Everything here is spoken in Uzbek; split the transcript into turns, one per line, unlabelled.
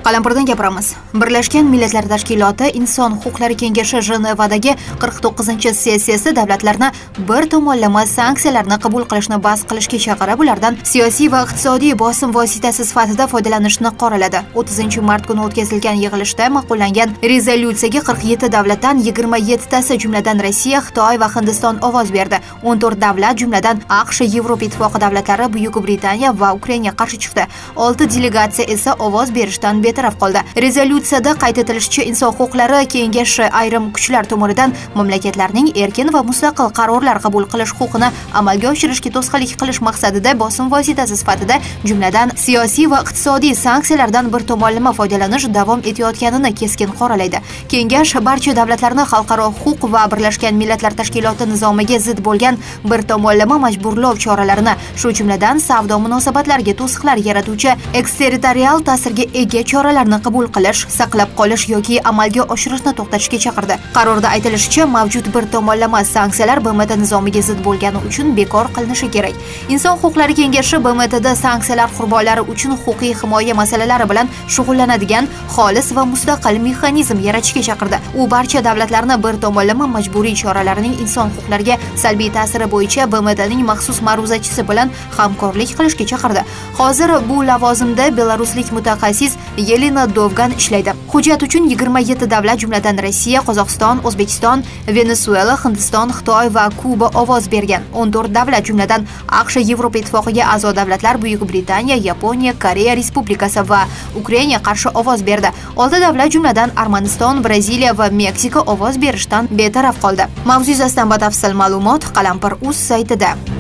Qalampirdan gapiramiz. Birlashgan Millatlar Tashkiloti Inson huquqlari kengashi Jenevadagi 49-sessiyasi davlatlarni bir tomonlama sanksiyalarni qabul qilishni bas qilishga chaqirib, ulardan siyosiy va iqtisodiy bosim vositasi sifatida foydalanishni qoraladi. 30-mart kuni o'tkazilgan yig'ilishda ma'qullangan rezolyutsiyaga 47 davlatdan 27tasi, jumladan Rossiya, Xitoy va Hindiston ovoz berdi. 14 davlat, jumladan AQSh, Yevropa Ittifoqi davlatlari, Buyuk Britaniya va Ukraina qarshi chiqdi. 6 delegatsiya esa ovoz berishdan betaraf qoldi. Rezolyutsiyada qayd etilishicha, inson huquqlari kengashi ayrim kuchlar tomonidan mamlakatlarning erkin va mustaqil qarorlar qabul qilish huquqini amalga oshirishga to'sqinlik qilish maqsadida bosim vositasi sifatida, jumladan siyosiy va iqtisodiy sanksiyalardan bir tomonlama foydalanish davom etayotganini keskin qoralaydi. Kengash barcha davlatlarni xalqaro huquq va Birlashgan Millatlar Tashkiloti nizomiga zid bo'lgan bir tomonlama majburlov choralarini, shu jumladan savdo munosabatlariga to'siqlar yaratuvchi eksterritorial ta'sirga ega choralarni qabul qilish, saqlab qolish yoki amalga oshirishni to'xtatishga chaqirdi. Qarorda aytilishicha, mavjud bir tomonlama sanksiyalar BMT nizomiga zid bo'lgani uchun bekor qilinishi kerak. Inson huquqlari kengashi BMTda sanksiyalar qurbonlari uchun huquqiy himoya masalalari bilan shug'ullanadigan xolis va mustaqil mexanizm yaratishga chaqirdi. U barcha davlatlarni bir tomonlama majburiy choralarning inson huquqlariga salbiy ta'siri bo'yicha BMTning maxsus ma'ruzachisi bilan hamkorlik qilishga chaqirdi. Hozir bu lavozimda belaruslik mutaxassis Yelena Dovgan ishlaydi. Hujjat uchun 27 davlat, jumladan Rossiya, Qozog'iston, O'zbekiston, Venesuela, Hindiston, Xitoy va Kuba ovoz bergan. 14 davlat, jumladan AQSh, Yevropa Ittifoqiga a'zo davlatlar, Buyuk Britaniya, Yaponiya, Koreya Respublikasi va Ukraina qarshi ovoz berdi. 6 davlat, jumladan Armaniston, Braziliya va Meksika ovoz berishdan betaraf qoldi. Mavzu yuzasidan batafsil ma'lumot Qalampir.uz saytida.